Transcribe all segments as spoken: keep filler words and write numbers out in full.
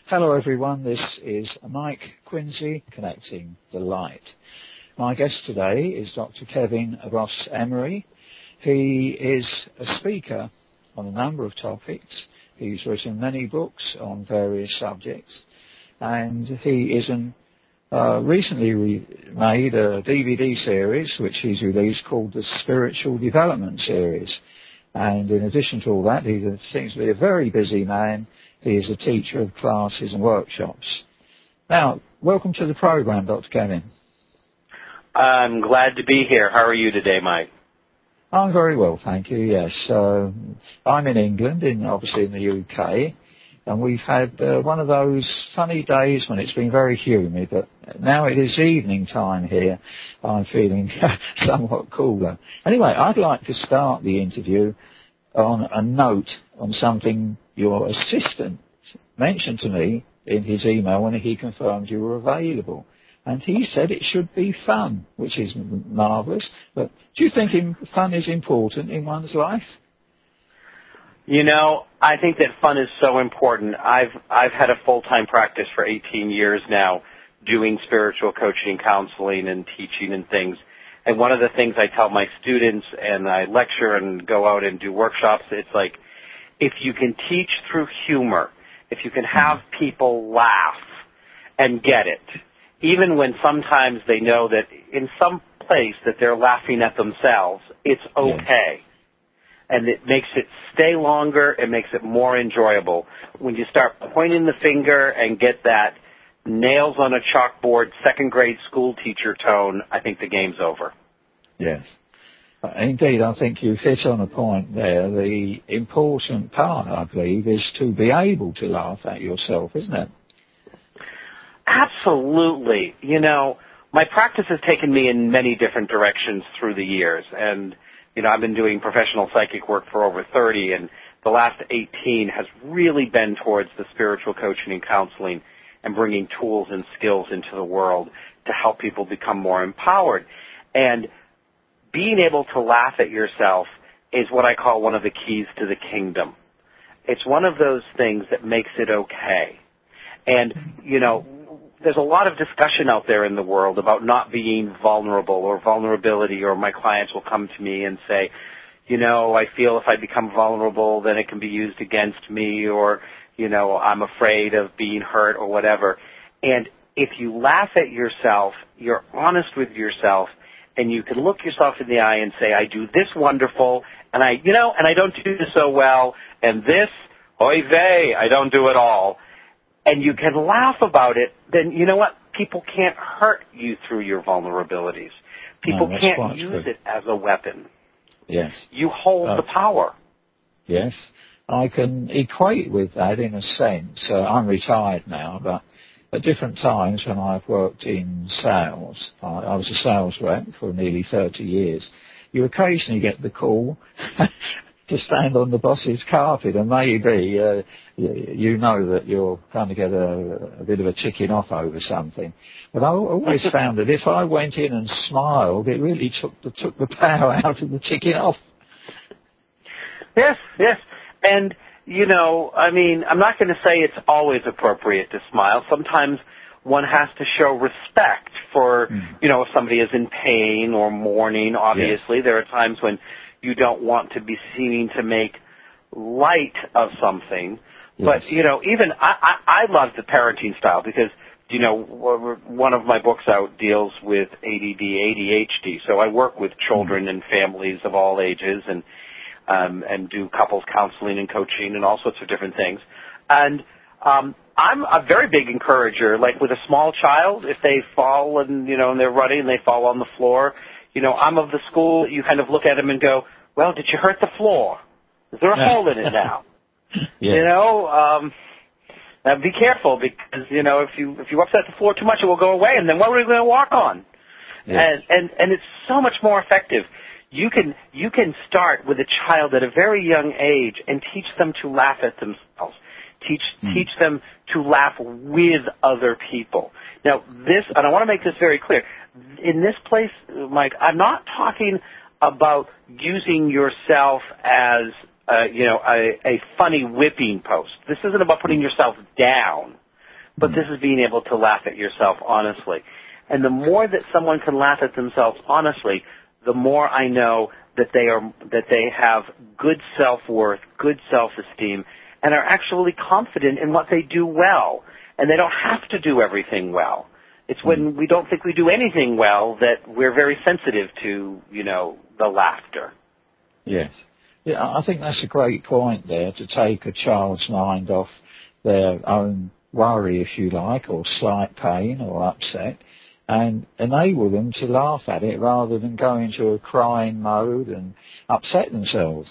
Hello everyone, this is Mike Quincy, Connecting the Light. My guest today is Doctor Kevin Ross Emery. He is a speaker on a number of topics. He's written many books on various subjects, and he is an, uh, recently re- made a D V D series which he's released called the Spiritual Development Series. And in addition to all that, he seems to be a very busy man. He is a teacher of classes and workshops. Now, welcome to the program, Doctor Kevin. I'm glad to be here. How are you today, Mike? I'm very well, thank you, yes. Uh, I'm in England, in obviously in the U K, and we've had uh, one of those funny days when it's been very humid, but now it is evening time here. I'm feeling somewhat cooler. Anyway, I'd like to start the interview on a note on something your assistant mentioned to me in his email when he confirmed you were available. And he said it should be fun, which is marvellous. But do you think fun is important in one's life? You know, I think that fun is so important. I've I've had a full-time practice for eighteen years now, doing spiritual coaching, counseling, and teaching and things. And one of the things I tell my students, and I lecture and go out and do workshops, it's like, if you can teach through humor, if you can have people laugh and get it, even when sometimes they know that in some place that they're laughing at themselves, it's okay. And it makes it stay longer, it makes it more enjoyable. When you start pointing the finger and get that nails on a chalkboard, second grade school teacher tone, I think the game's over. Yes. Indeed, I think you've hit on a point there. The important part, I believe, is to be able to laugh at yourself, isn't it? Absolutely. You know, my practice has taken me in many different directions through the years. And, you know, I've been doing professional psychic work for over thirty, and the last eighteen has really been towards the spiritual coaching and counseling and bringing tools and skills into the world to help people become more empowered. And being able to laugh at yourself is what I call one of the keys to the kingdom. It's one of those things that makes it okay. And, you know, there's a lot of discussion out there in the world about not being vulnerable or vulnerability, or my clients will come to me and say, you know, I feel if I become vulnerable, then it can be used against me, or, you know, I'm afraid of being hurt or whatever. And if you laugh at yourself, you're honest with yourself, and you can look yourself in the eye and say, I do this wonderful, and I, you know, and I don't do this so well, and this, oy vey, I don't do it all. And you can laugh about it, then you know what? People can't hurt you through your vulnerabilities. People no, can't use true. it as a weapon. Yes. You hold uh, the power. Yes. I can equate with that in a sense. Uh, I'm retired now, but at different times when I've worked in sales, I, I was a sales rep for nearly thirty years, you occasionally get the call to stand on the boss's carpet, and maybe uh, you, you know that you're going to get a, a bit of a ticking off over something. But I always found that if I went in and smiled, it really took the, took the power out of the ticking off. Yes, yes. And, you know, I mean, I'm not going to say it's always appropriate to smile. Sometimes one has to show respect for, mm. you know, if somebody is in pain or mourning, obviously. Yes. There are times when you don't want to be seen to make light of something. Yes. But, you know, even I, I, I love the parenting style because, you know, one of my books out deals with A D D, A D H D. So I work with children and families of all ages and um, and do couples counseling and coaching and all sorts of different things. And um, I'm a very big encourager. Like with a small child, if they fall and, you know, and they're running and they fall on the floor, you know, I'm of the school, you kind of look at them and go, well, did you hurt the floor? Is there a hole in it now? Yeah. You know, um, now be careful because, you know, if you if you upset the floor too much, it will go away, and then what are we going to walk on? Yeah. And, and and it's so much more effective. You can you can start with a child at a very young age and teach them to laugh at themselves. Teach mm. teach them to laugh with other people. Now, this, and I want to make this very clear. In this place, Mike, I'm not talking about using yourself as, uh, you know, a, a funny whipping post. This isn't about putting yourself down. but this is being able to laugh at yourself honestly. And the more that someone can laugh at themselves honestly, the more I know that they are that they have good self-worth, good self-esteem, and are actually confident in what they do well. And they don't have to do everything well. It's when we don't think we do anything well that we're very sensitive to, you know, the laughter. Yes. Yeah, I think that's a great point there, to take a child's mind off their own worry, if you like, or slight pain or upset, and enable them to laugh at it rather than go into a crying mode and upset themselves.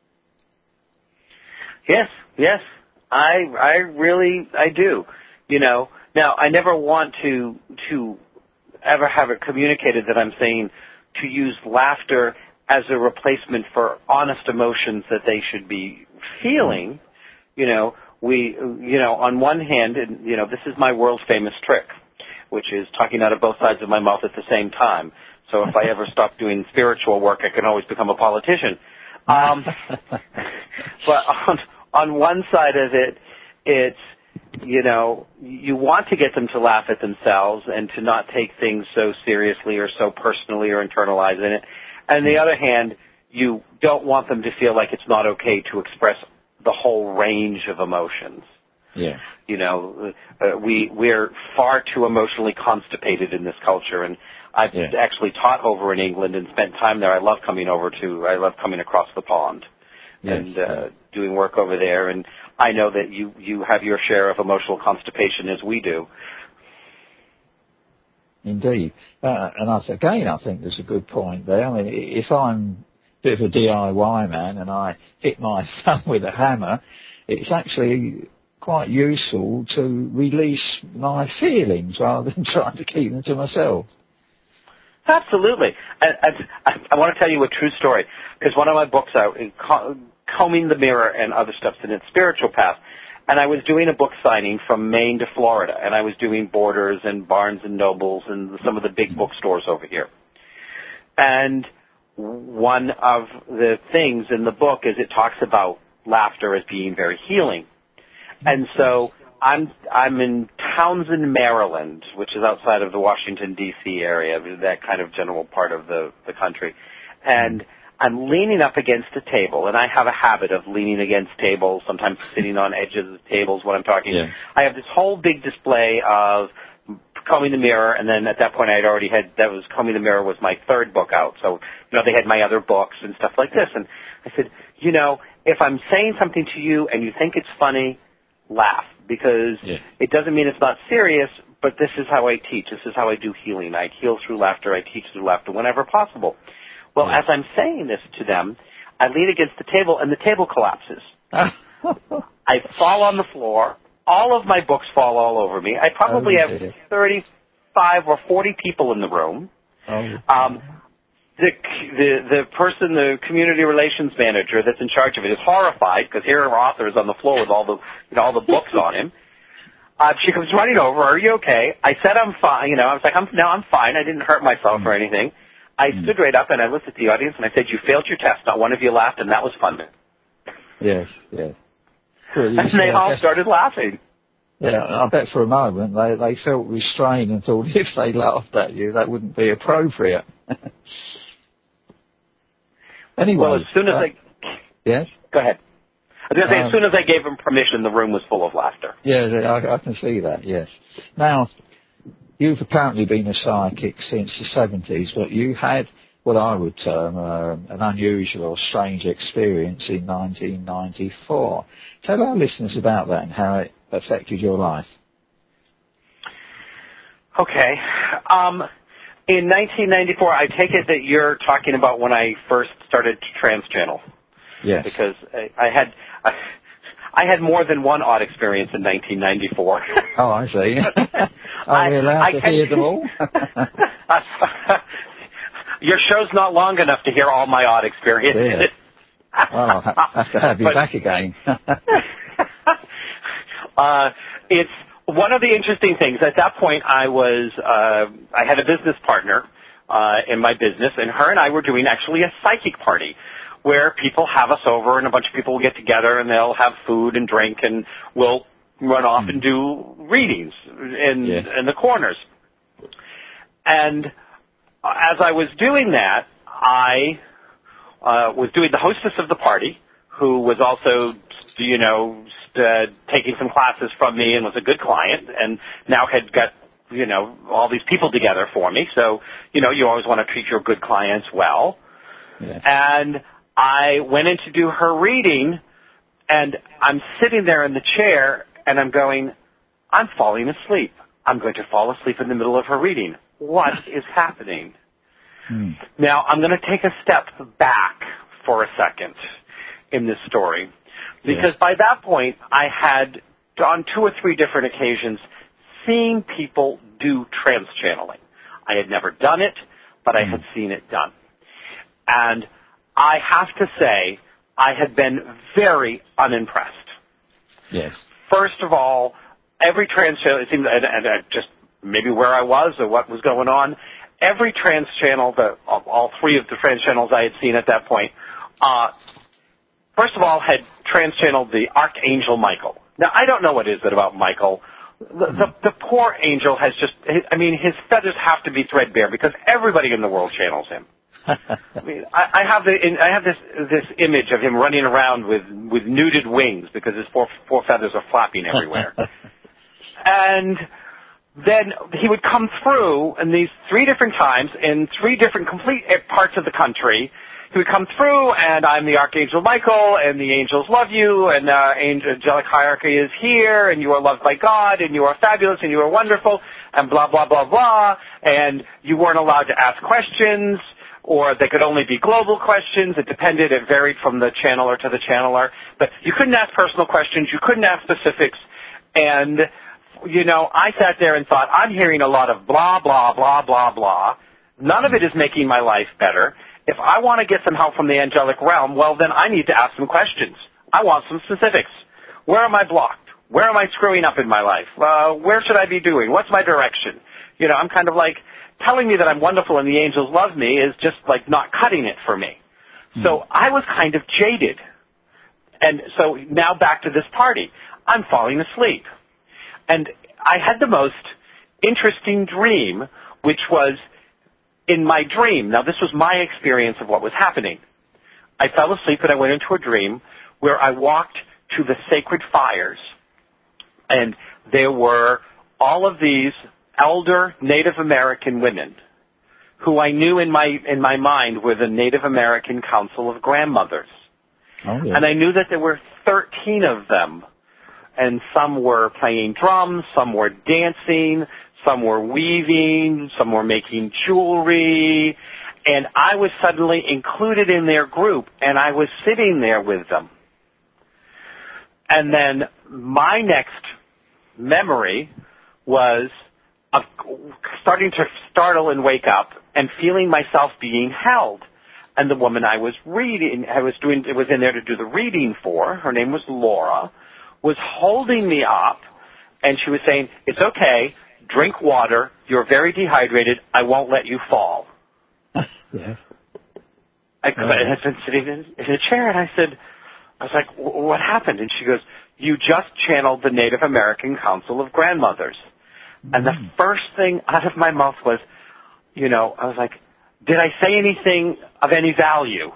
Yes, yes. I I really, I do. You know, now I never want to to ever have it communicated that I'm saying to use laughter as a replacement for honest emotions that they should be feeling. You know, we, you know, on one hand, and, you know, this is my world famous trick, which is talking out of both sides of my mouth at the same time. So if I ever stop doing spiritual work, I can always become a politician. Um, but on, on one side of it, it's, you know, you want to get them to laugh at themselves and to not take things so seriously or so personally or internalize in it. And on the other hand, you don't want them to feel like it's not okay to express the whole range of emotions. Yeah. You know, uh, we, we're far too emotionally constipated in this culture, and I've yeah. actually taught over in England and spent time there. I love coming over to, I love coming across the pond yes. and uh, doing work over there, and I know that you, you have your share of emotional constipation as we do. Indeed. Uh, and I, again, I think there's a good point there. I mean, if I'm a bit of a D I Y man and I hit my thumb with a hammer, it's actually quite useful to release my feelings rather than trying to keep them to myself. Absolutely. I, I, I want to tell you a true story, because one of my books out, Combing the Mirror and Other Steps in Its Spiritual Path, and I was doing a book signing from Maine to Florida, and I was doing Borders and Barnes and Nobles and some of the big bookstores over here. And one of the things in the book is it talks about laughter as being very healing. And so I'm I'm in Townsend, Maryland, which is outside of the Washington, D C area, that kind of general part of the, the country. And I'm leaning up against a table, and I have a habit of leaning against tables, sometimes sitting on edges of tables when I'm talking. Yeah. I have this whole big display of Combing the Mirror, and then at that point I had already had, that was Combing the Mirror was my third book out. So, you know, they had my other books and stuff like this. And I said, you know, if I'm saying something to you and you think it's funny, laugh, because yeah. it doesn't mean it's not serious, but this is how I teach. This is how I do healing. I heal through laughter. I teach through laughter whenever possible. Well, as I'm saying this to them, I lean against the table, and the table collapses. I fall on the floor. All of my books fall all over me. I probably oh, have thirty-five or forty people in the room. Oh. Um, the, the the person, the community relations manager that's in charge of it, is horrified because here are authors on the floor with all the you know all the books on him. Uh, she comes running over. Are you okay? I said I'm fine. You know, I was like, I'm, no, I'm fine. I didn't hurt myself or anything. I mm. stood right up and I looked at the audience and I said, you failed your test. Not one of you laughed, and that was fun. Yes, yes. Well, and they all started laughing. Yeah, I bet for a moment they, they felt restrained and thought if they laughed at you, that wouldn't be appropriate. Anyway. Well, as soon as uh, I... Yes? Go ahead. I was going to say, um, as soon as I gave them permission, the room was full of laughter. Yeah, I, I can see that, yes. Now, you've apparently been a psychic since the seventies, but you had what I would term uh, an unusual or strange experience in nineteen ninety-four. Tell our listeners about that and how it affected your life. Okay. Um, in nineteen ninety-four, I take it that you're talking about when I first started Trans Channel. Yes. Because I, I had... I, I had more than one odd experience in nineteen ninety-four. Oh, I see. Are we allowed I, to I hear them all? Your show's not long enough to hear all my odd experiences. Yeah. Well, I'll have to have you but, back again. uh, it's one of the interesting things. At that point, I was uh, I had a business partner uh, in my business, and her and I were doing actually a psychic party, where people have us over and a bunch of people will get together and they'll have food and drink and we'll run off mm. and do readings in yeah. in the corners. And as I was doing that, I uh, was doing the hostess of the party, who was also, you know, st- taking some classes from me and was a good client, and now had got, you know, all these people together for me. So, you know, you always want to treat your good clients well. Yeah. And I went in to do her reading, and I'm sitting there in the chair, and I'm going, I'm falling asleep. I'm going to fall asleep in the middle of her reading. What is happening? Hmm. Now, I'm going to take a step back for a second in this story, because yeah. by that point, I had, on two or three different occasions, seen people do trance channeling. I had never done it, but I hmm. had seen it done. And I have to say, I had been very unimpressed. Yes. First of all, every trance channel, it seemed, and, and, and just maybe where I was or what was going on, every trance channel, the, all three of the trance channels I had seen at that point, uh, first of all, had trance channeled the Archangel Michael. Now, I don't know what it is about Michael. The, the, the poor angel has just, I mean, his feathers have to be threadbare because everybody in the world channels him. I mean, I, I have the, I have this this image of him running around with with nuded wings because his four four feathers are flapping everywhere, and then he would come through in these three different times in three different complete parts of the country. He would come through, and I'm the Archangel Michael, and the angels love you, and uh, angelic hierarchy is here, and you are loved by God, and you are fabulous, and you are wonderful, and blah blah blah blah, and you weren't allowed to ask questions. Or they could only be global questions. It depended. It varied from the channeler to the channeler. But you couldn't ask personal questions. You couldn't ask specifics. And, you know, I sat there and thought, I'm hearing a lot of blah, blah, blah, blah, blah. None of it is making my life better. If I want to get some help from the angelic realm, well, then I need to ask some questions. I want some specifics. Where am I blocked? Where am I screwing up in my life? Uh, where should I be doing? What's my direction? You know, I'm kind of like, telling me that I'm wonderful and the angels love me is just like not cutting it for me. Mm. So I was kind of jaded. And so now back to this party. I'm falling asleep. And I had the most interesting dream, which was in my dream. Now this was my experience of what was happening. I fell asleep and I went into a dream where I walked to the sacred fires. And there were all of these elder Native American women who I knew in my in my mind were the Native American Council of Grandmothers. Oh, yeah. And I knew that there were thirteen of them. And some were playing drums, some were dancing, some were weaving, some were making jewelry. And I was suddenly included in their group, and I was sitting there with them. And then my next memory was of starting to startle and wake up and feeling myself being held. And the woman I was reading, I was doing, it was in there to do the reading for, her name was Laura, was holding me up, and she was saying, it's okay, drink water, you're very dehydrated, I won't let you fall. Yeah. I, I had been sitting in, in a chair, and I said, I was like, what happened? And she goes, you just channeled the Native American Council of Grandmothers. And the first thing out of my mouth was, you know, I was like, did I say anything of any value?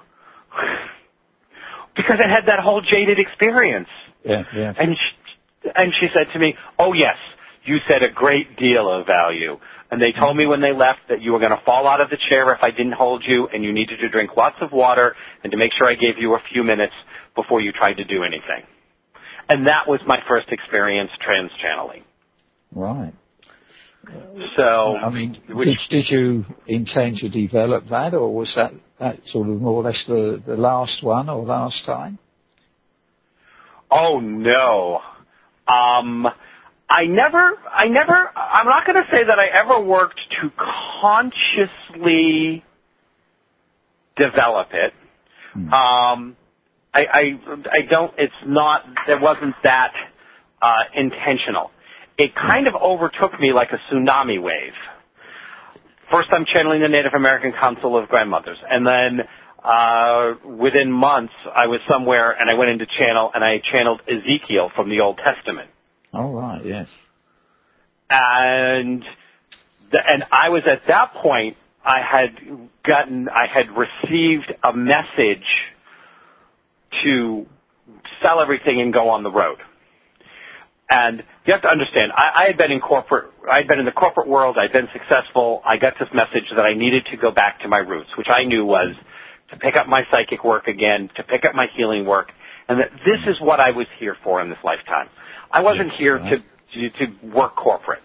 Because I had that whole jaded experience. Yeah, yeah. And she, and she said to me, oh, yes, you said a great deal of value. And they told me when they left that you were going to fall out of the chair if I didn't hold you, and you needed to drink lots of water and to make sure I gave you a few minutes before you tried to do anything. And that was my first experience trans channeling. Right. So, I mean, which, did, did you intend to develop that, or was that, that sort of more or less the, the last one or last time? Oh no, um, I never, I never. I'm not going to say that I ever worked to consciously develop it. Hmm. Um, I, I, I don't. It's not. There wasn't that uh, intentional. It kind of overtook me like a tsunami wave. First, I'm channeling the Native American Council of Grandmothers, and then uh, within months, I was somewhere and I went into channel and I channeled Ezekiel from the Old Testament. Oh, right, yes. And the, and I was at that point, I had gotten, I had received a message to sell everything and go on the road. And you have to understand, I, I had been in corporate, I had been in the corporate world, I'd been successful. I got this message that I needed to go back to my roots, which I knew was to pick up my psychic work again, to pick up my healing work, and that this is what I was here for in this lifetime. I wasn't yes, here right. to, to to work corporate.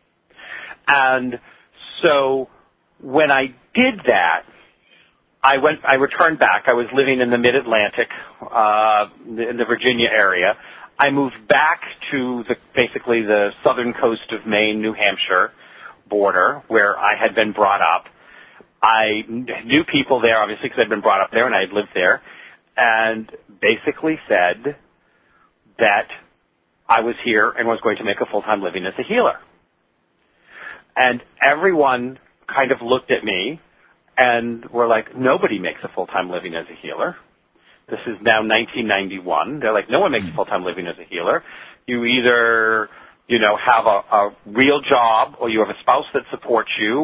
And so when I did that, I went. I returned back. I was living in the Mid-Atlantic, uh, in the Virginia area. I moved back to the basically the southern coast of Maine, New Hampshire border, where I had been brought up. I knew people there, obviously, because I'd been brought up there and I had lived there, and basically said that I was here and was going to make a full-time living as a healer. And everyone kind of looked at me and were like, nobody makes a full-time living as a healer. This is now nineteen ninety-one. They're like, no one makes a full-time living as a healer. You either, you know, have a, a real job, or you have a spouse that supports you,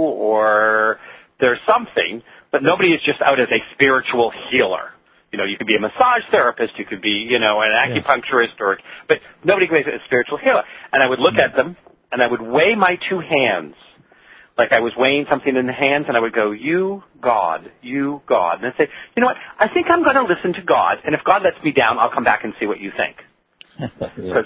or there's something, but nobody is just out as a spiritual healer. You know, you could be a massage therapist, you could be, you know, an acupuncturist, or, but nobody can be a spiritual healer. And I would look at them, and I would weigh my two hands, like I was weighing something in the hands, and I would go, you, God, you, God. And I'd say, you know what, I think I'm going to listen to God, and if God lets me down, I'll come back and see what you think. yeah.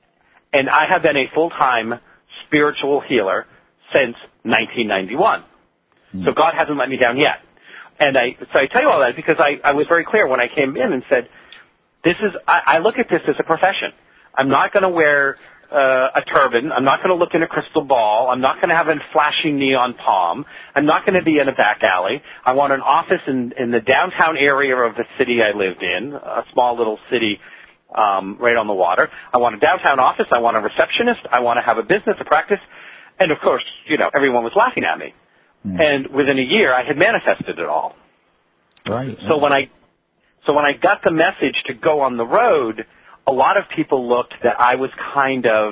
And I have been a full-time spiritual healer since nineteen ninety-one. Mm. So God hasn't let me down yet. And I, so I tell you all that because I, I was very clear when I came in and said, this is, I, I look at this as a profession. I'm not going to wear uh, a turban. I'm not going to look in a crystal ball. I'm not going to have a flashing neon palm. I'm not going to be in a back alley. I want an office in, in the downtown area of the city I lived in, a small little city um, right on the water. I want a downtown office. I want a receptionist. I want to have a business, a practice. And, of course, you know, everyone was laughing at me. Mm. And within a year, I had manifested it all. Right. So when I, so when I got the message to go on the road, a lot of people looked that I was kind of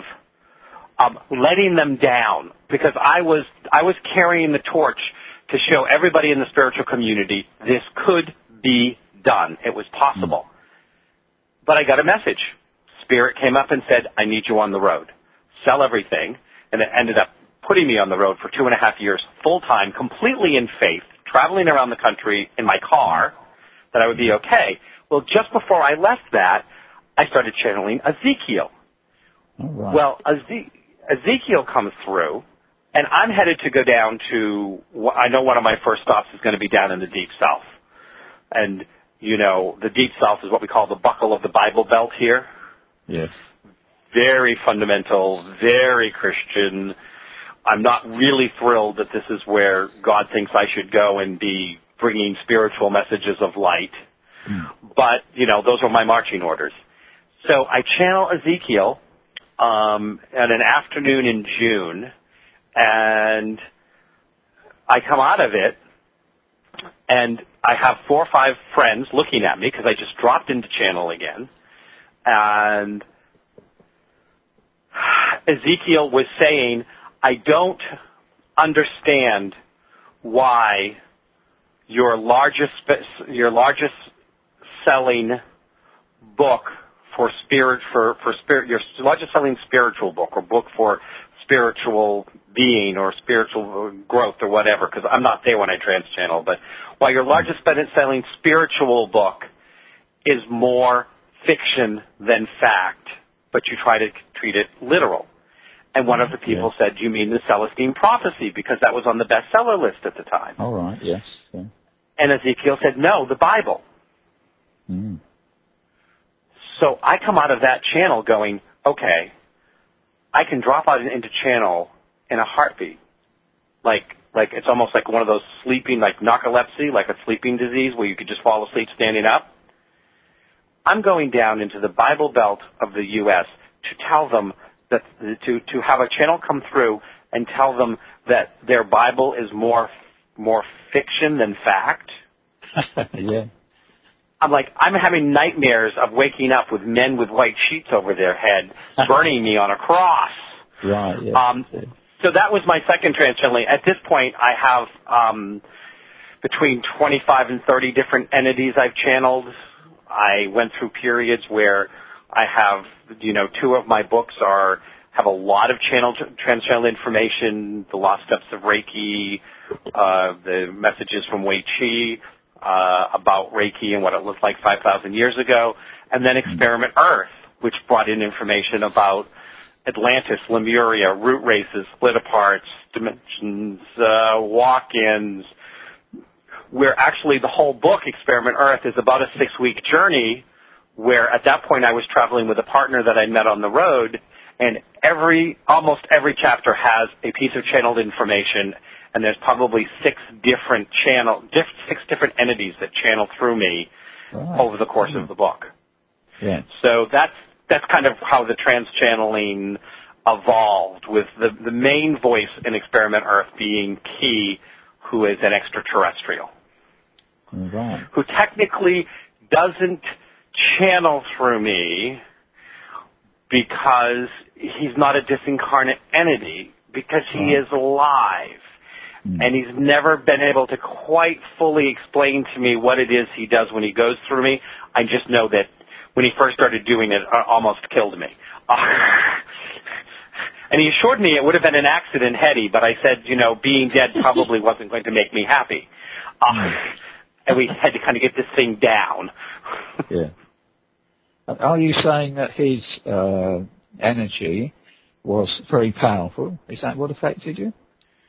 um, letting them down because I was I was carrying the torch to show everybody in the spiritual community this could be done. It was possible. Mm. But I got a message. Spirit came up and said, I need you on the road. Sell everything. And it ended up putting me on the road for two and a half years, full-time, completely in faith, traveling around the country in my car, that I would be okay. Well, just before I left that, I started channeling Ezekiel. All right. Well, Eze- Ezekiel comes through, and I'm headed to go down to, I know one of my first stops is going to be down in the Deep South. And, you know, the Deep South is what we call the buckle of the Bible Belt here. Yes. Very fundamental, very Christian. I'm not really thrilled that this is where God thinks I should go and be bringing spiritual messages of light. Mm. But, you know, those were my marching orders. So I channel Ezekiel um, at an afternoon in June, and I come out of it, and I have four or five friends looking at me because I just dropped into channel again, and Ezekiel was saying, I don't understand why your largest your largest selling book for spirit for for spirit your largest selling spiritual book or book for spiritual being or spiritual growth or whatever, because I'm not there when I trans channel, but why your largest selling spiritual book is more fiction than fact, but you try to treat it literal. And one of the people yes. said, you mean the Celestine Prophecy, because that was on the bestseller list at the time. All right, yes. Yeah. And Ezekiel said, no, the Bible. Mm. So I come out of that channel going, okay, I can drop out into channel in a heartbeat. Like, like it's almost like one of those sleeping, like narcolepsy, like a sleeping disease where you could just fall asleep standing up. I'm going down into the Bible Belt of the U S to tell them that to to have a channel come through and tell them that their Bible is more more fiction than fact. yeah. I'm like, I'm having nightmares of waking up with men with white sheets over their head, burning me on a cross. Right, yes. Um, so that was my second trans-channeling. At this point, I have um, between twenty-five and thirty different entities I've channeled. I went through periods where I have, you know, two of my books are have a lot of channel trans-channel information, the Lost Steps of Reiki, uh, the messages from Wei Qi, uh, about Reiki and what it looked like five thousand years ago, and then Experiment Earth, which brought in information about Atlantis, Lemuria, root races, split aparts, dimensions, uh, walk-ins, where actually the whole book, Experiment Earth, is about a six-week journey where at that point I was traveling with a partner that I met on the road, and every, almost every chapter has a piece of channeled information, and there's probably six different channel, diff, six different entities that channel through me right. over the course mm. of the book. Yeah. So that's that's kind of how the trans-channeling evolved, with the, the main voice in Experiment Earth being Ki, who is an extraterrestrial, right. who technically doesn't channel through me because he's not a disincarnate entity, because he right. is alive. Mm. And he's never been able to quite fully explain to me what it is he does when he goes through me. I just know that when he first started doing it, it almost killed me. Uh, and he assured me it would have been an accident, Hetty, but I said, you know, being dead probably wasn't going to make me happy. Uh, mm. And we had to kind of get this thing down. Yeah. Are you saying that his uh, energy was very powerful? Is that what affected you?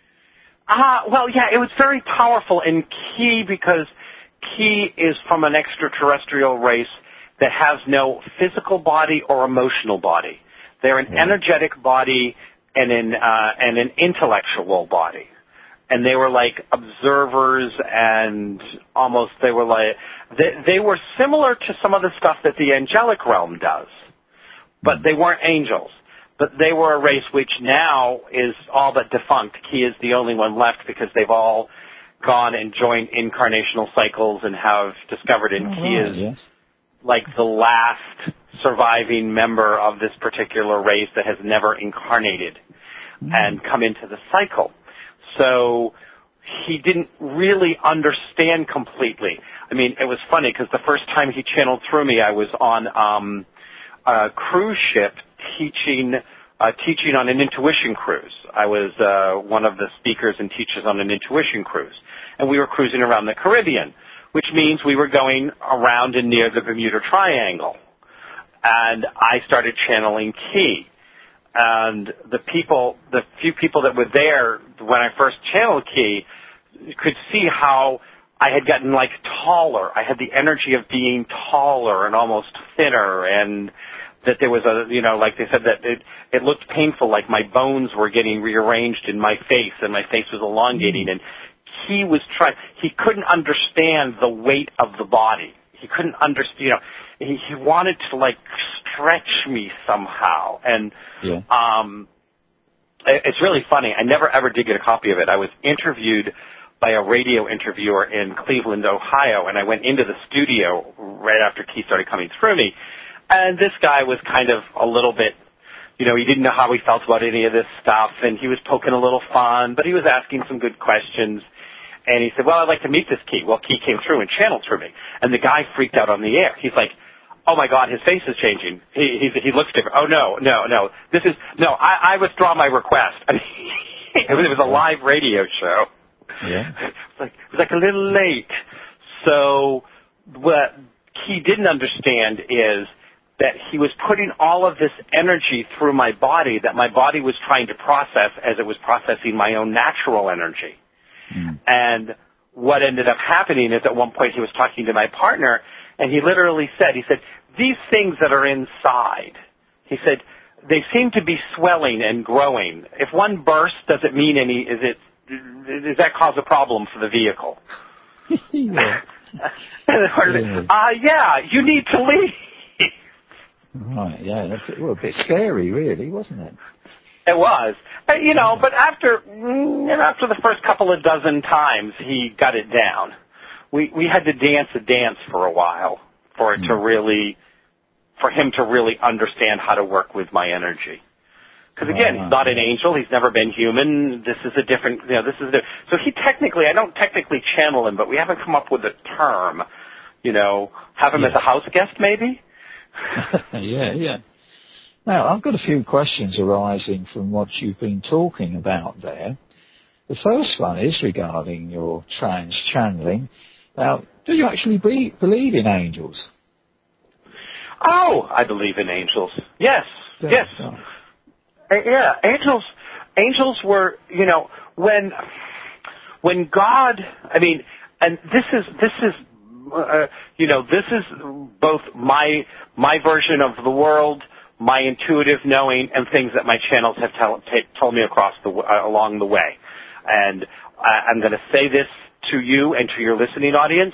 Uh, well, yeah, it was very powerful in Ki, because Ki is from an extraterrestrial race that has no physical body or emotional body. They're an yeah. energetic body and an, uh, and an intellectual body. And they were like observers, and almost they were like, they, they were similar to some of the stuff that the angelic realm does, but they weren't angels. But they were a race which now is all but defunct. Ki is the only one left because they've all gone and joined incarnational cycles and have discovered, and Ki right, is yes. like the last surviving member of this particular race that has never incarnated mm. and come into the cycle. So he didn't really understand completely. I mean, it was funny because the first time he channeled through me, I was on um, a cruise ship teaching uh, teaching on an intuition cruise. I was uh, one of the speakers and teachers on an intuition cruise, and we were cruising around the Caribbean, which means we were going around and near the Bermuda Triangle. And I started channeling Ki. And the people, the few people that were there when I first channeled Ki could see how I had gotten like taller. I had the energy of being taller and almost thinner, and that there was a, you know, like they said, that it, it looked painful, like my bones were getting rearranged in my face and my face was elongating. And he was trying, he couldn't understand the weight of the body. He couldn't understand, you know, he, he wanted to like stretch me somehow. And, yeah. um, it, it's really funny. I never ever did get a copy of it. I was interviewed by a radio interviewer in Cleveland, Ohio, and I went into the studio right after Ki started coming through me. And this guy was kind of a little bit, you know, he didn't know how he felt about any of this stuff, and he was poking a little fun, but he was asking some good questions. And he said, well, I'd like to meet this Ki. Well, Ki came through and channeled through me. And the guy freaked out on the air. He's like, oh, my God, his face is changing. He, he, he looks different. Oh, no, no, no. This is, no, I, I withdraw my request. I mean, it, was, it was a live radio show. Yeah. It was like, it was like a little late. So what Ki didn't understand is that he was putting all of this energy through my body that my body was trying to process as it was processing my own natural energy. Mm. And what ended up happening is at one point he was talking to my partner, and he literally said, he said, these things that are inside, he said, they seem to be swelling and growing. If one bursts, does it mean any, is it, does that cause a problem for the vehicle? yeah. and the partner said, uh, yeah, you need to leave. Right, yeah, that's well, a bit scary, really, wasn't it? It was, you know. But after, you know, after the first couple of dozen times, he got it down. we, we had to dance a dance for a while for it mm. to really, for him to really understand how to work with my energy. Because again, he's not an angel. He's never been human. This is a different, you know, this is a, so he technically, I don't technically channel him, but we haven't come up with a term, you know, have him yeah. as a house guest maybe? yeah, yeah. Now, I've got a few questions arising from what you've been talking about there. The first one is regarding your trance channeling. Now, do you actually be, believe in angels? Oh, I believe in angels. Yes, yeah, yes. No. Uh, yeah, angels, angels were, you know, when, when God, I mean, and this is, this is, uh, you know, this is both my, my version of the world, my intuitive knowing, and things that my channels have tell, t- told me across the, uh, along the way. And I, I'm going to say this to you and to your listening audience.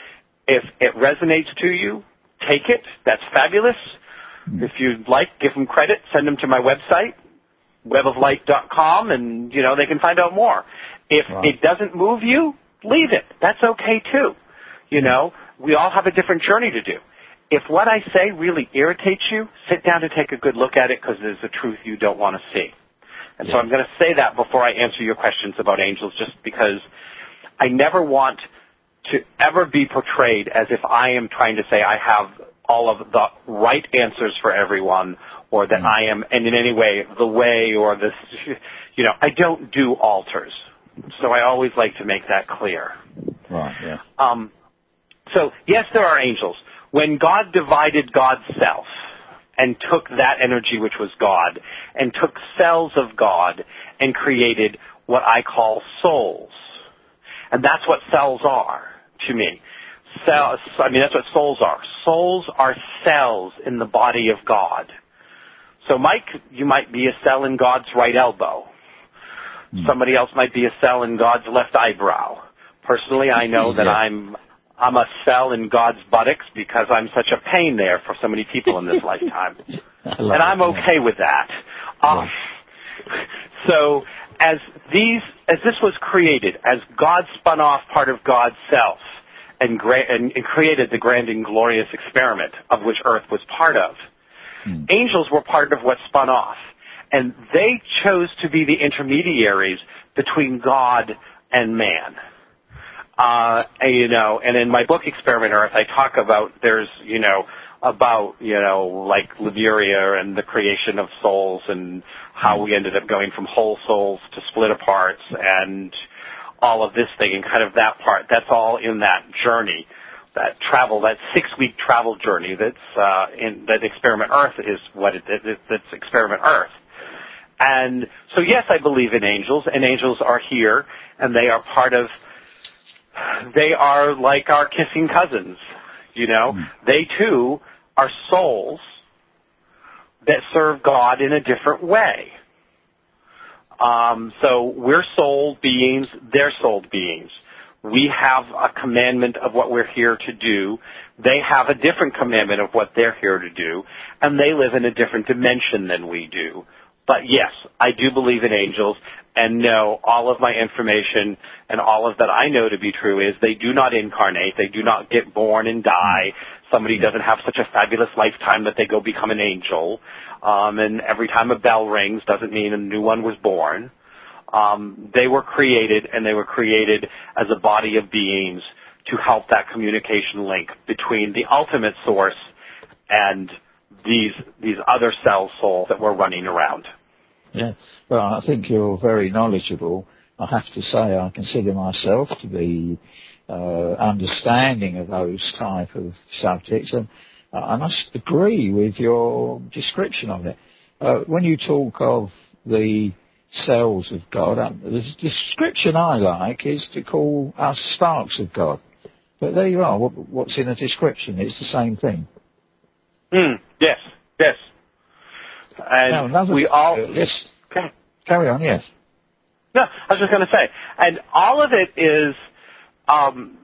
If it resonates to you, take it. That's fabulous. If you'd like, give them credit. Send them to my website, web of light dot com, and, you know, they can find out more. If wow. it doesn't move you, leave it. That's okay, too. You know, we all have a different journey to do. If what I say really irritates you, sit down and take a good look at it, because there's a truth you don't want to see. And yeah. so I'm going to say that before I answer your questions about angels, just because I never want to ever be portrayed as if I am trying to say I have all of the right answers for everyone, or that mm. I am, and in any way, the way, or this, you know, I don't do altars. So I always like to make that clear. Right, yeah. Um, so, yes, there are angels. When God divided God's self and took that energy, which was God, and took cells of God and created what I call souls. And that's what cells are to me. Cells, I mean, that's what souls are. Souls are cells in the body of God. So, Mike, you might be a cell in God's right elbow. Mm. Somebody else might be a cell in God's left eyebrow. Personally, I know yeah. that I'm I'm a cell in God's buttocks because I'm such a pain there for so many people in this lifetime. And I'm it, okay yeah. with that. Um, yeah. So, as these, as this was created, as God spun off part of God's self, And, gra- and, and created the grand and glorious experiment of which Earth was part of. Hmm. Angels were part of what spun off, and they chose to be the intermediaries between God and man. Uh, and, you know, and in my book Experiment Earth, I talk about there's, you know, about, you know, like Lemuria and the creation of souls and how we ended up going from whole souls to split aparts and all of this thing and kind of that part. That's all in that journey, that travel, that six-week travel journey that's uh, in that Experiment Earth is what it is. That's Experiment Earth. And so, yes, I believe in angels, and angels are here, and they are part of, they are like our kissing cousins, you know. Mm. They, too, are souls that serve God in a different way. Um, so we're soul beings, they're soul beings. We have a commandment of what we're here to do. They have a different commandment of what they're here to do, and they live in a different dimension than we do. But yes, I do believe in angels, and no, all of my information and all of that I know to be true is they do not incarnate, they do not get born and die. Somebody doesn't have such a fabulous lifetime that they go become an angel. Um, and every time a bell rings doesn't mean a new one was born. Um, they were created, and they were created as a body of beings to help that communication link between the ultimate source and these these other cell souls that were running around. Yeah, well, I think you're very knowledgeable. I have to say I consider myself to be uh, understanding of those type of subjects, and I must agree with your description of it. Uh, when you talk of the cells of God, um, the description I like is to call us sparks of God. But there you are. What, what's in a description? It's the same thing. Mm, yes, yes. And now, we all... Uh, yes. Okay. Carry on, yes. No, I was just going to say, and all of it is um,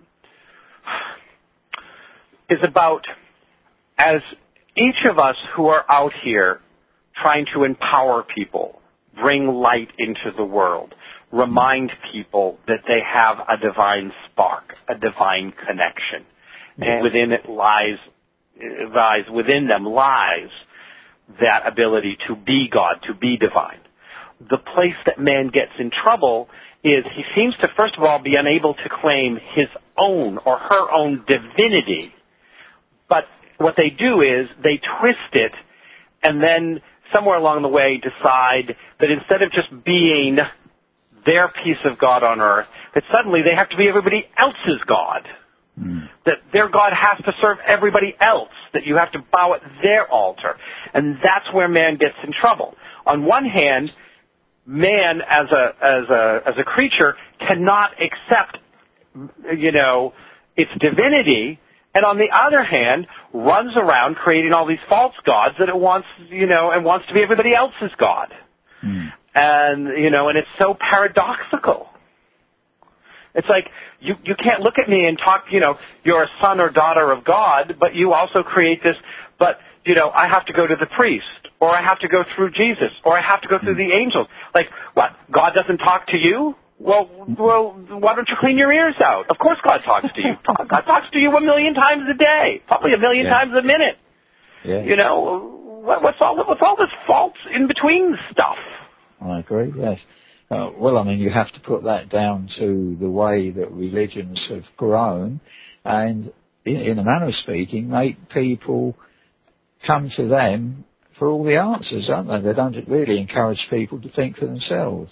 is about, as each of us who are out here trying to empower people, bring light into the world, remind people that they have a divine spark. spark, a divine connection. Yeah. And within it lies, lies, within them lies that ability to be God, to be divine. The place that man gets in trouble is he seems to, first of all, be unable to claim his own or her own divinity. But what they do is they twist it and then somewhere along the way decide that instead of just being their piece of God on earth, that suddenly they have to be everybody else's God. Mm. That their God has to serve everybody else, that you have to bow at their altar. And that's where man gets in trouble. On one hand, man as a as a as a creature cannot accept, you know, its divinity, and on the other hand, runs around creating all these false gods that it wants, you know, and wants to be everybody else's God. Mm. And you know, and it's so paradoxical. It's like you you can't look at me and talk, you know, you're a son or daughter of God, but you also create this, but you know, I have to go to the priest, or I have to go through Jesus, or I have to go through the angels. Like, what? God doesn't talk to you? Well, well, why don't you clean your ears out? Of course God talks to you. God talks to you a million times a day, probably a million yeah. times a minute. Yeah. You know, what, what's all what's all this false in between stuff? I agree. Yes. Uh, well, I mean, you have to put that down to the way that religions have grown, and in, in a manner of speaking, make people come to them for all the answers, don't they? They don't really encourage people to think for themselves.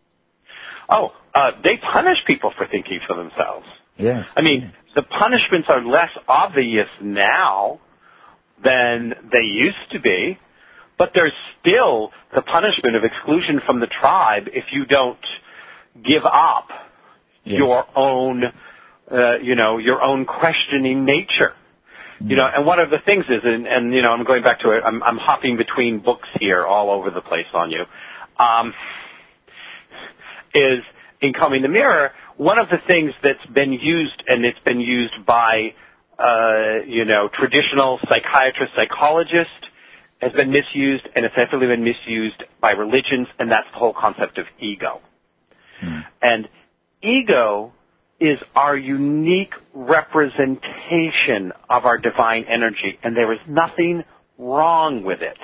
Oh, uh, they punish people for thinking for themselves. Yeah. I mean, yeah. the punishments are less obvious now than they used to be, but there's still the punishment of exclusion from the tribe if you don't give up yeah. your own, uh, you know, your own questioning nature. You know, and one of the things is, and, and you know, I'm going back to it, I'm, I'm hopping between books here all over the place on you, um, is in Combing the Mirror, one of the things that's been used, and it's been used by, uh, you know, traditional psychiatrists, psychologists, has been misused, and it's definitely been misused by religions, and that's the whole concept of ego. Mm. And ego is our unique representation of our divine energy, and there is nothing wrong with it.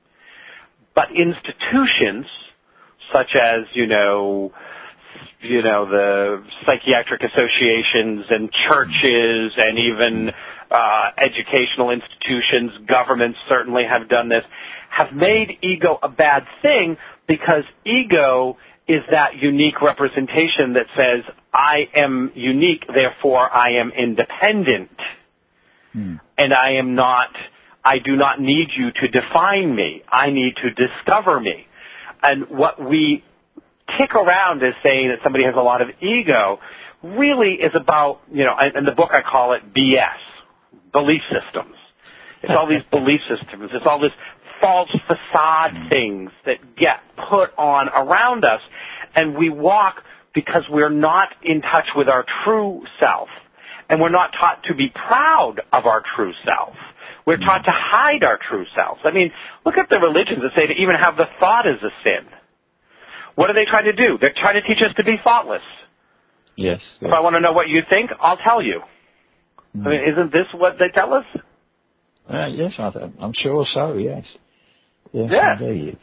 But institutions, such as, you know, you know, the psychiatric associations and churches and even uh, educational institutions, governments certainly have done this, have made ego a bad thing because ego is that unique representation that says, I am unique, therefore I am independent. Hmm. And I am not, I do not need you to define me. I need to discover me. And what we kick around as saying that somebody has a lot of ego really is about, you know, in the book I call it B S, belief systems. It's all these belief systems. It's all this false facade hmm. things that get put on around us. And we walk because we're not in touch with our true self. And we're not taught to be proud of our true self. We're taught to hide our true selves. I mean, look at the religions that say to even have the thought is a sin. What are they trying to do? They're trying to teach us to be thoughtless. Yes. yes. If I want to know what you think, I'll tell you. Mm. I mean, isn't this what they tell us? Uh, yes, I, I'm sure so, yes. Yes, yeah. indeed.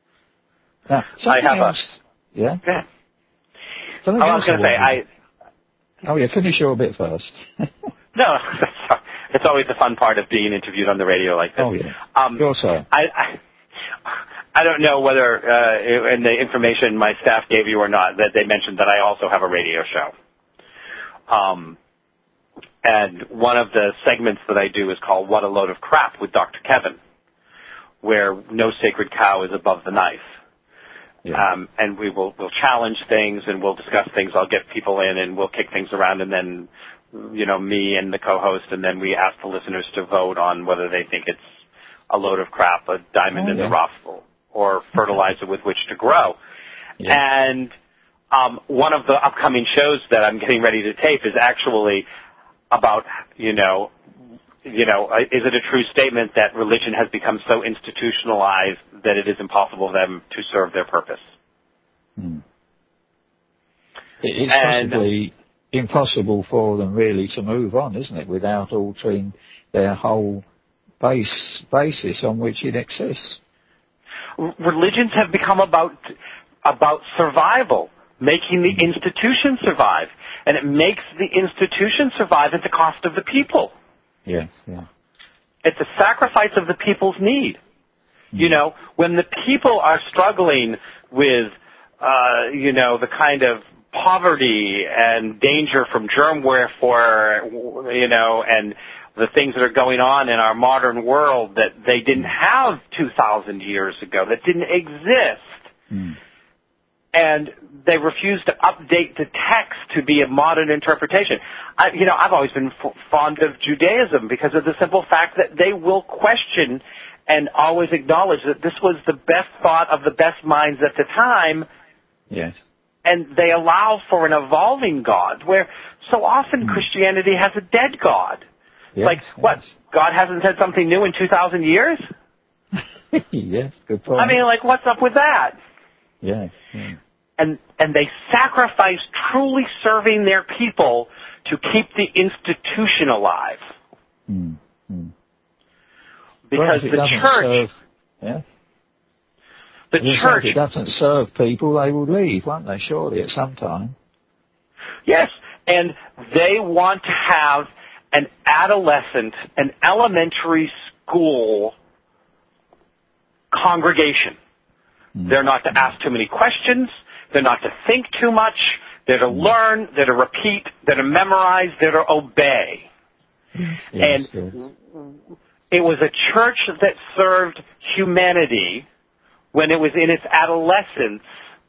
Now, I have else, a... Yeah? Yeah. Something oh, I was going to say, I... Oh, yeah, finish your bit first. No, it's always the fun part of being interviewed on the radio like this. Oh, yeah. Um, You're so. I, I, I don't know whether uh, in the information my staff gave you or not that they mentioned that I also have a radio show. Um, and one of the segments that I do is called What a Load of Crap with Doctor Kevin, where no sacred cow is above the knife. Yeah. Um, and we will we'll challenge things and we'll discuss things. I'll get people in and we'll kick things around, and then, you know, me and the co-host, and then we ask the listeners to vote on whether they think it's a load of crap, a diamond oh, in yeah. the rough, or fertilizer with which to grow. Yeah. And um, one of the upcoming shows that I'm getting ready to tape is actually about, you know, you know, is it a true statement that religion has become so institutionalized that it is impossible for them to serve their purpose? Hmm. It's and, possibly impossible for them really to move on, isn't it, without altering their whole base basis on which it exists. Religions have become about about survival, making the institution survive, and it makes the institution survive at the cost of the people. Yes, yeah. It's a sacrifice of the people's need. Mm. You know, when the people are struggling with, uh, you know, the kind of poverty and danger from germ warfare, you know, and the things that are going on in our modern world that they didn't have two thousand years ago, that didn't exist. Mm. And they refuse to update the text to be a modern interpretation. I, you know, I've always been f- fond of Judaism because of the simple fact that they will question and always acknowledge that this was the best thought of the best minds at the time. Yes. And they allow for an evolving God, where so often mm. Christianity has a dead God. Yes, like, yes. what, God hasn't said something new in two thousand years? Yes, good point. I mean, like, what's up with that? Yes, yeah. And, and they sacrifice truly serving their people to keep the institution alive. Mm, mm. Because well, the church... Serve, yeah. The church... If it doesn't serve people, they will leave, won't they, surely, at some time? Yes, and they want to have an adolescent, an elementary school congregation. Mm. They're not to ask too many questions. They're not to think too much. They're to mm. learn. They're to repeat. They're to memorize. They're to obey. Yes, and yes. It was a church that served humanity when it was in its adolescence.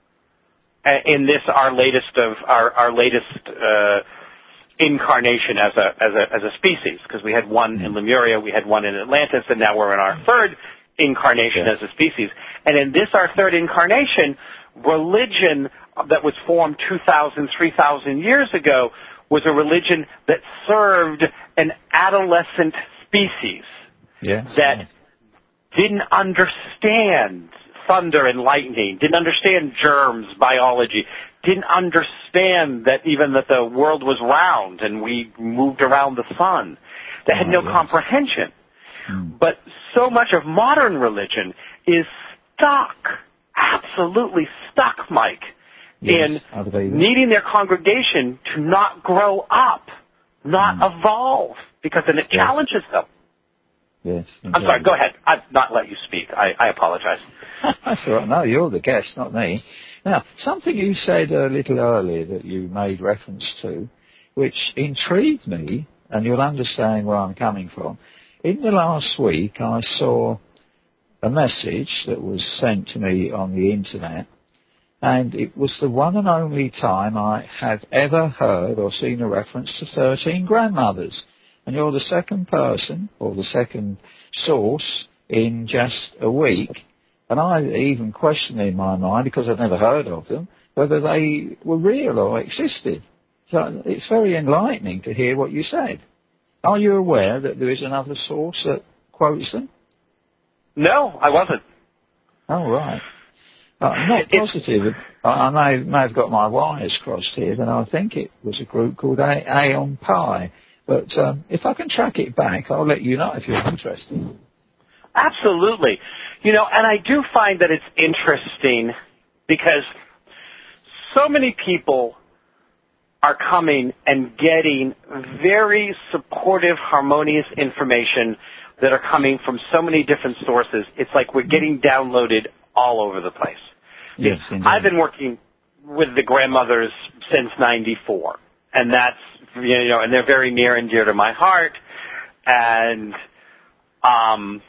In this, our latest of our, our latest uh, incarnation as a as a as a species, because we had one in Lemuria, we had one in Atlantis, and now we're in our third incarnation yeah. as a species. And in this, our third incarnation, religion that was formed two thousand, three thousand years ago was a religion that served an adolescent species yeah. that yeah. didn't understand thunder and lightning, didn't understand germs, biology, didn't understand that even that the world was round and we moved around the sun. They had oh, no yes. comprehension. Mm. But so much of modern religion is stuck, absolutely stuck, Mike, yes, in needing their congregation to not grow up, not mm. evolve, because then it yes. challenges them. Yes, I'm sorry, go ahead. I've not let you speak. I, I apologize. That's all right. No, you're the guest, not me. Now, something you said a little earlier that you made reference to, which intrigued me, and you'll understand where I'm coming from. In the last week, I saw a message that was sent to me on the internet, and it was the one and only time I have ever heard or seen a reference to thirteen grandmothers. And you're the second person, or the second source, in just a week. And I even questioned in my mind, because I've never heard of them, whether they were real or existed. So it's very enlightening to hear what you said. Are you aware that there is another source that quotes them? No, I wasn't. Oh, right. Uh, I'm not positive. I, I may, may have got my wires crossed here, but I think it was a group called a- Aeon Pi. But um, if I can track it back, I'll let you know if you're interested. Absolutely. You know, and I do find that it's interesting because so many people are coming and getting very supportive, harmonious information that are coming from so many different sources. It's like we're getting downloaded all over the place. Yes, I've been working with the grandmothers since ninety-four, and that's, you know, and they're very near and dear to my heart, and um,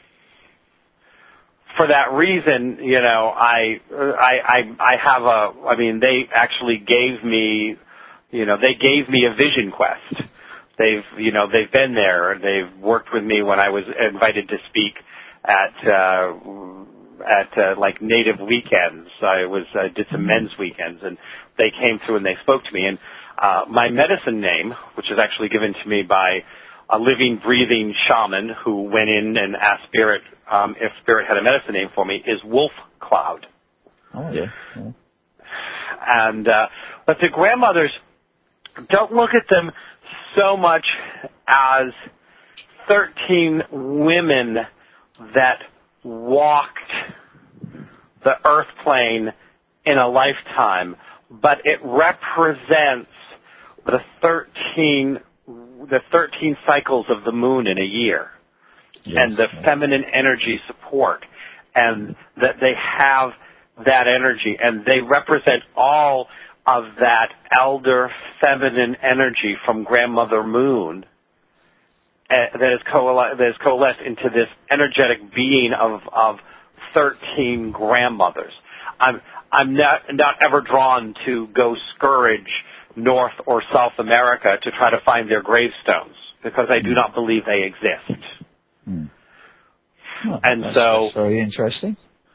for that reason, you know, I, I, I, I have a, I mean, they actually gave me, you know, they gave me a vision quest. They've, you know, they've been there. They've worked with me when I was invited to speak at, uh, at, uh, like native weekends. I was, uh, did some men's weekends, and they came through and they spoke to me. And, uh, my medicine name, which is actually given to me by a living, breathing shaman who went in and asked Spirit, um, if Spirit had a medicine name for me, is Wolf Cloud. Oh, yeah. yeah. And, uh, but the grandmothers, don't look at them so much as thirteen women that walked the earth plane in a lifetime, but it represents the thirteen the thirteen cycles of the moon in a year, yes, and the yes. feminine energy support, and that they have that energy, and they represent all of that elder feminine energy from Grandmother Moon uh, that is coalesced, that is coalesced into this energetic being of of thirteen grandmothers. I'm I'm not not ever drawn to go scourge North or South America to try to find their gravestones, because I do not believe they exist. Mm. Well, and that's, so, that's very interesting.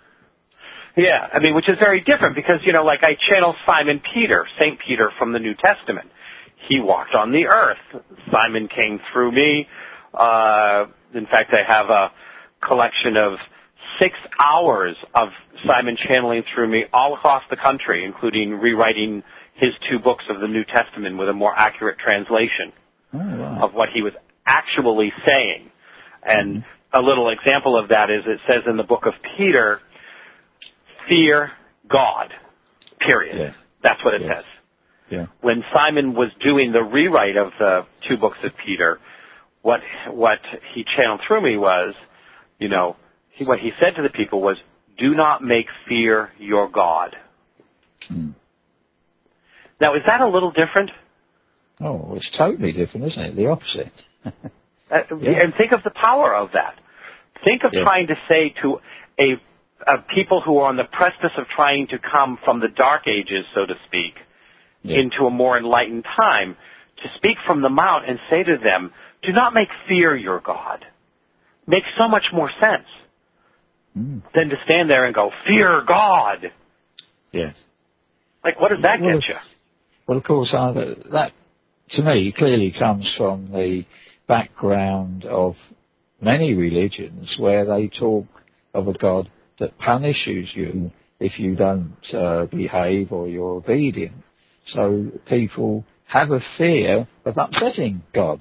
Yeah, I mean, which is very different because, you know, like I channel Simon Peter, Saint Peter from the New Testament. He walked on the earth. Simon came through me. Uh, in fact, I have a collection of six hours of Simon channeling through me all across the country, including rewriting his two books of the New Testament with a more accurate translation oh, wow. of what he was actually saying. And mm-hmm. a little example of that is it says in the book of Peter, fear God, period. Yeah. That's what it yeah. says. Yeah. When Simon was doing the rewrite of the two books of Peter, what what he channeled through me was, you know, he, what he said to the people was, do not make fear your God. Mm. Now, is that a little different? Oh, it's totally different, isn't it? The opposite. uh, yeah. And think of the power of that. Think of yeah. trying to say to a Uh, people who are on the precipice of trying to come from the dark ages, so to speak, yeah. into a more enlightened time, to speak from the mount and say to them, do not make fear your God. Makes so much more sense mm. than to stand there and go, fear God. Yeah. Like, what does that well, get you? Well, of course, uh, that, to me, clearly comes from the background of many religions where they talk of a God that punishes you if you don't uh, behave or you're obedient. So people have a fear of upsetting God.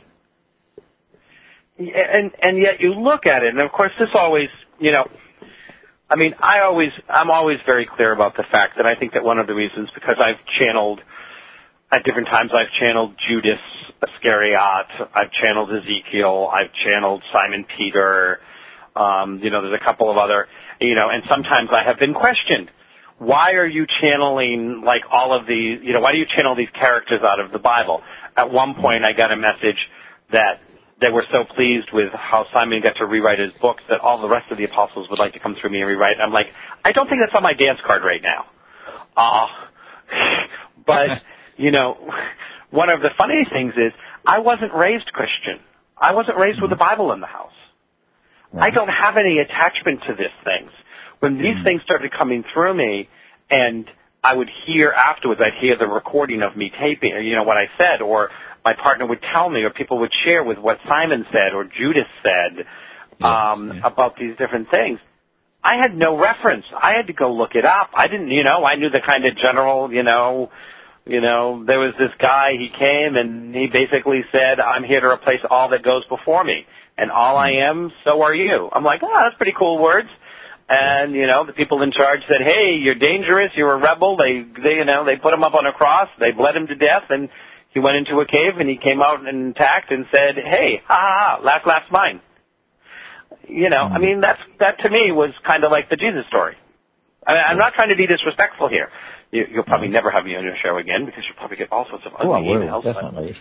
Yeah, and and yet you look at it, and of course this always, you know, I mean, I always, I'm always very clear about the fact that I think that one of the reasons, because I've channeled, at different times I've channeled Judas Iscariot, I've channeled Ezekiel, I've channeled Simon Peter, um, you know, there's a couple of other, you know, and sometimes I have been questioned. Why are you channeling, like, all of these, you know, why do you channel these characters out of the Bible? At one point I got a message that they were so pleased with how Simon got to rewrite his books that all the rest of the apostles would like to come through me and rewrite. I'm like, I don't think that's on my dance card right now. Uh, but, you know, one of the funny things is I wasn't raised Christian. I wasn't raised with the Bible in the house. I don't have any attachment to these things. When these mm. things started coming through me, and I would hear afterwards, I'd hear the recording of me taping, or, you know, what I said, or my partner would tell me, or people would share with what Simon said, or Judas said, yeah, um, yeah. about these different things. I had no reference. I had to go look it up. I didn't, you know, I knew the kind of general, you know, you know, there was this guy, he came, and he basically said, I'm here to replace all that goes before me. And all I am, so are you. I'm like, oh, that's pretty cool words. And, you know, the people in charge said, hey, you're dangerous, you're a rebel. They, they, you know, they put him up on a cross, they bled him to death, and he went into a cave, and he came out intact and said, hey, ha, ha, ha, last, last mine. You know, I mean, that's, that to me was kind of like the Jesus story. I mean, I'm not trying to be disrespectful here. You, you'll probably never have me on your show again because you'll probably get all sorts of ugly oh, I will, emails. Definitely.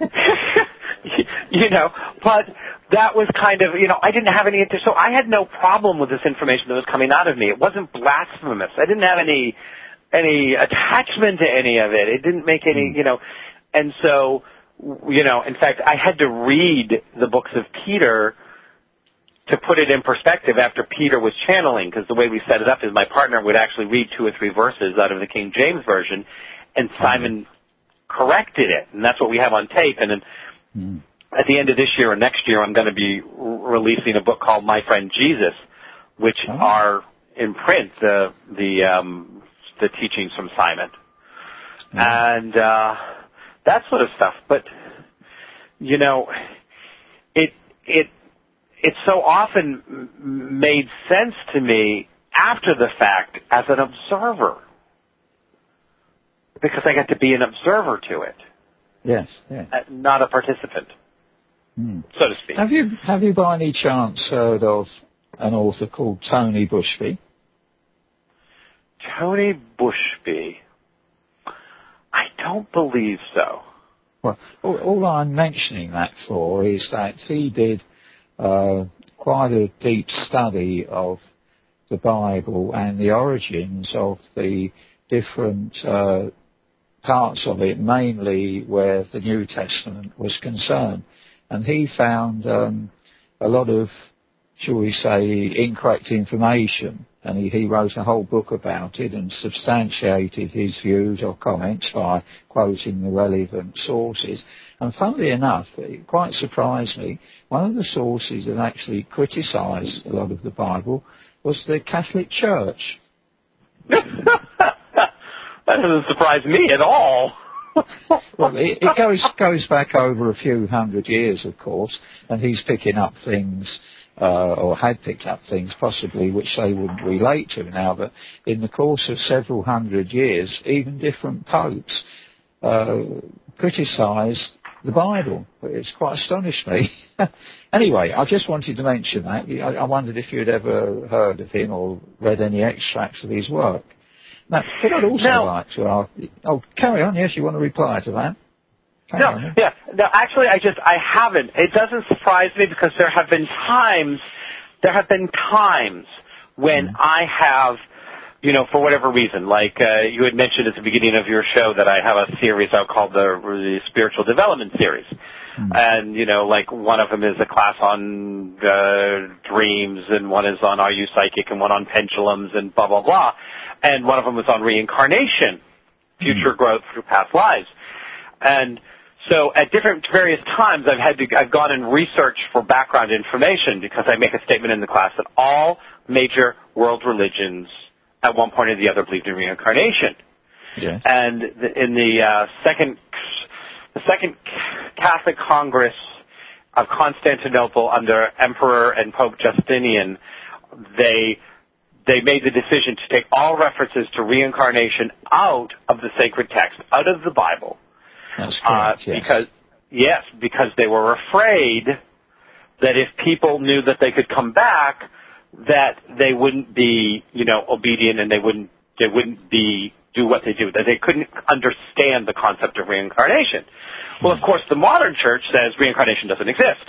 You know, but that was kind of, you know, I didn't have any, so I had no problem with this information that was coming out of me. It wasn't blasphemous. I didn't have any, any attachment to any of it. It didn't make any, you know, and so, you know, in fact, I had to read the books of Peter to put it in perspective after Peter was channeling, because the way we set it up is my partner would actually read two or three verses out of the King James Version, and Simon corrected it, and that's what we have on tape, and then mm. at the end of this year or next year, I'm going to be re- releasing a book called My Friend Jesus, which oh. are in print, the the um, the teachings from Simon. Mm. And uh, that sort of stuff. But, you know, it it it so often m- made sense to me after the fact as an observer, because I got to be an observer to it. Yes, yes. Not a participant, mm. so to speak. Have you have you by any chance heard of an author called Tony Bushby? Tony Bushby? I don't believe so. Well, all, all I'm mentioning that for is that he did uh, quite a deep study of the Bible and the origins of the different uh, parts of it, mainly where the New Testament was concerned. And he found um, a lot of, shall we say, incorrect information. And he, he wrote a whole book about it and substantiated his views or comments by quoting the relevant sources. And funnily enough, it quite surprised me, one of the sources that actually criticised a lot of the Bible was the Catholic Church. That doesn't surprise me at all. Well, it, it goes goes back over a few hundred years, of course, and he's picking up things, uh, or had picked up things possibly which they wouldn't relate to now, but in the course of several hundred years, even different popes uh, criticised the Bible. It's quite astonished me. Anyway, I just wanted to mention that. I, I wondered if you'd ever heard of him or read any extracts of his work. Now, but I'd also no. like to ask... Oh, carry on. Yes, you want to reply to that? Carry no, on. yeah. No, actually, I just, I haven't. It doesn't surprise me because there have been times, there have been times when mm. I have, you know, for whatever reason, like uh, you had mentioned at the beginning of your show that I have a series out called the, the Spiritual Development Series. Mm. And, you know, like one of them is a class on uh, dreams, and one is on Are You Psychic, and one on pendulums, and blah, blah, blah. And one of them was on reincarnation, future mm. growth through past lives. And so at different various times I've had to, I've gone and researched for background information because I make a statement in the class that all major world religions at one point or the other believed in reincarnation. Yes. And the, in the uh, second the second Catholic Congress of Constantinople under Emperor and Pope Justinian, they they made the decision to take all references to reincarnation out of the sacred text, out of the Bible. That's correct, uh, yes. Because, yes, because they were afraid that if people knew that they could come back, that they wouldn't be, you know, obedient, and they wouldn't they wouldn't be do what they do, that they couldn't understand the concept of reincarnation. Well, of course, the modern church says reincarnation doesn't exist.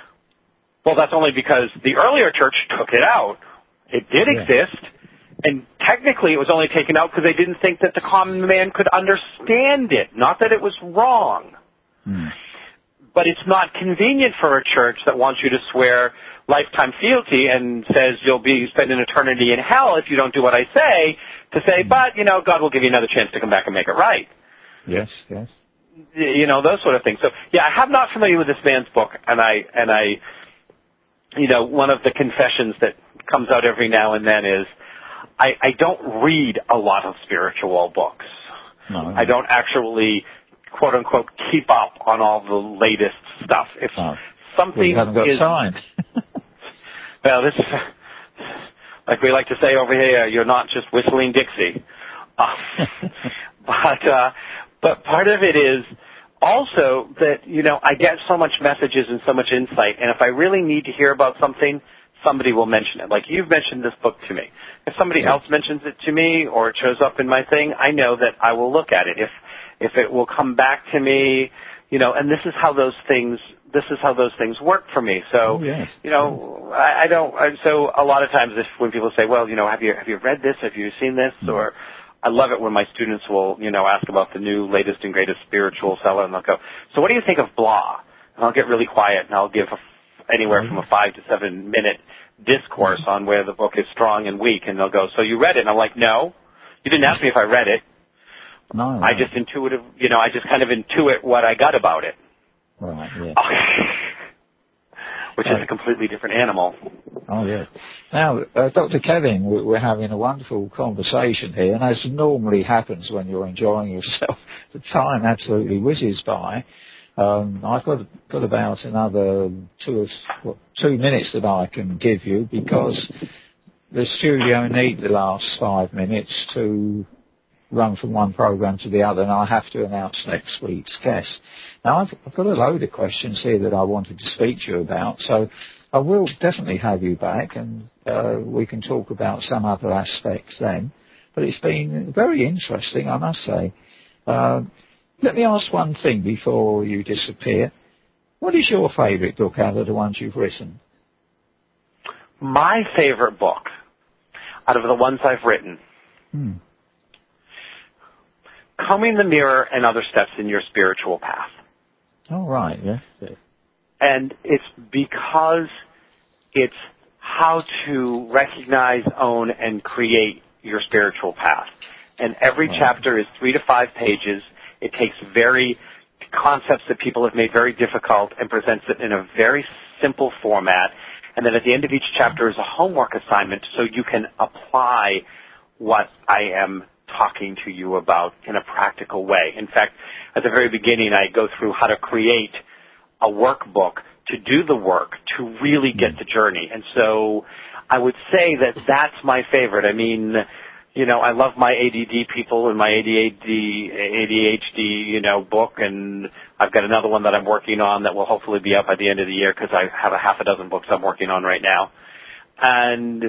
Well, that's only because the earlier church took it out. It did yeah. exist, and technically it was only taken out because they didn't think that the common man could understand it, not that it was wrong. Hmm. But it's not convenient for a church that wants you to swear lifetime fealty and says you'll be spending eternity in hell if you don't do what I say, to say, but, you know, God will give you another chance to come back and make it right. Yes, yes. You know, those sort of things. So, yeah, I'm not familiar with this man's book, and I, and I, you know, one of the confessions that comes out every now and then is I, I don't read a lot of spiritual books. No, no. I don't actually, quote unquote, keep up on all the latest stuff. If oh. something well, you haven't got is, time. well, this, like we like to say over here, you're not just whistling Dixie. Uh, but, uh, but part of it is also that, you know, I get so much messages and so much insight, and if I really need to hear about something, somebody will mention it. Like you've mentioned this book to me. If somebody yeah. else mentions it to me or it shows up in my thing, I know that I will look at it. If if it will come back to me, you know, and this is how those things this is how those things work for me. So, oh, yes. you know, yeah. I, I don't. I, so a lot of times, if when people say, "Well, you know, have you have you read this? Have you seen this?" Mm. or I love it when my students will, you know, ask about the new, latest, and greatest spiritual seller, and they'll go, "So, what do you think of blah?" And I'll get really quiet, and I'll give a, anywhere from a five to seven minute discourse on where the book is strong and weak, and they'll go, "So you read it?" And I'm like, "No, you didn't ask me if I read it. No, no. I just intuitive, you know, I just kind of intuit what I got about it." Right. Yeah. which uh, is a completely different animal. Oh, yeah. Now, uh, Doctor Kevin, we're having a wonderful conversation here, and as normally happens when you're enjoying yourself, the time absolutely whizzes by. Um, I've got, got about another two, what, two minutes that I can give you because the studio need the last five minutes to run from one program to the other, and I have to announce next week's guest. Now, I've, I've got a load of questions here that I wanted to speak to you about, so I will definitely have you back, and uh, we can talk about some other aspects then. But it's been very interesting, I must say. Uh, let me ask one thing before you disappear. What is your favourite book out of the ones you've written? My favorite book out of the ones I've written, Hmm. Combing the Mirror and Other Steps in Your Spiritual Path. Oh, right, yeah. And it's because it's how to recognize, own, and create your spiritual path. And every Right. chapter is three to five pages. It takes very concepts that people have made very difficult and presents it in a very simple format. And then at the end of each chapter is a homework assignment so you can apply what I am talking to you about in a practical way. In fact, at the very beginning, I go through how to create a workbook to do the work, to really get the journey. And so I would say that that's my favorite. I mean, you know, I love my A D D people and my A D H D, you know, book, and I've got another one that I'm working on that will hopefully be up by the end of the year because I have a half a dozen books I'm working on right now. And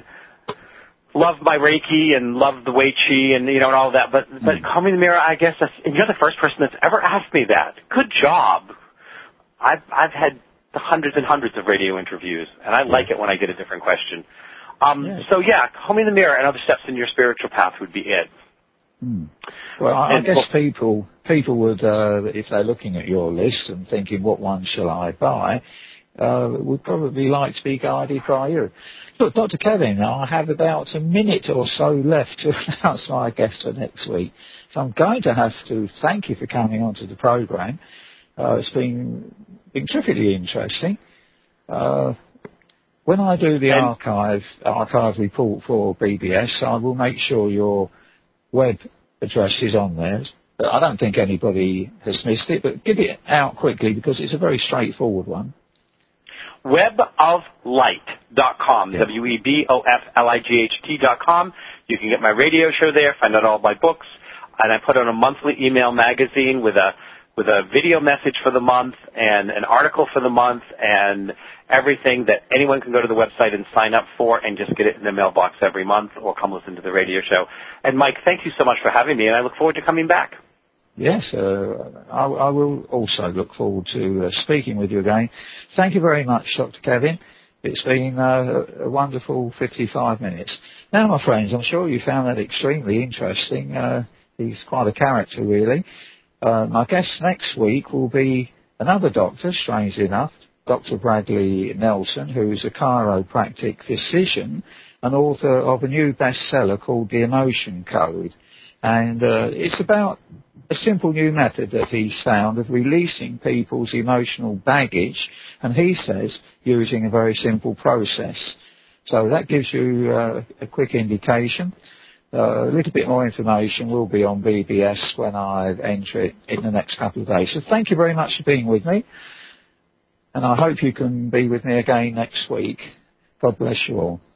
love my Reiki and love the Wei Chi and, you know, and all that. But, but Combing the Mirror, I guess, that's, and you're the first person that's ever asked me that. Good job. I've, I've had hundreds and hundreds of radio interviews, and I like it when I get a different question. Um, yeah. So, yeah, Combing the Mirror and Other Steps in Your Spiritual Path would be it. Hmm. Well, I, I guess people people would, uh, if they're looking at your list and thinking, what one shall I buy, uh, would probably like to be guided by you. Look, Doctor Kevin, I have about a minute or so left to announce my guest for next week. So I'm going to have to thank you for coming onto the program. Uh, it's been, been terrifically interesting. Uh, when I do the and archive archive report for B B S, I will make sure your web address is on there. I don't think anybody has missed it, but give it out quickly because it's a very straightforward one. web of light dot com, yeah. W E B O F L I G H T dot com. You can get my radio show there, find out all my books, and I put on a monthly email magazine with a with a video message for the month and an article for the month and everything that anyone can go to the website and sign up for and just get it in the mailbox every month or come listen to the radio show. And, Mike, thank you so much for having me, and I look forward to coming back. Yes, uh, I, I will also look forward to uh, speaking with you again. Thank you very much, Doctor Kevin. It's been uh, a wonderful fifty-five minutes. Now, my friends, I'm sure you found that extremely interesting. Uh, he's quite a character, really. Uh, my guest next week will be another doctor, strangely enough, Doctor Bradley Nelson, who's a chiropractic physician and author of a new bestseller called The Emotion Code. And uh, it's about a simple new method that he's found of releasing people's emotional baggage, and he says using a very simple process. So that gives you uh, a quick indication. Uh, a little bit more information will be on B B S when I enter it in the next couple of days. So thank you very much for being with me, and I hope you can be with me again next week. God bless you all.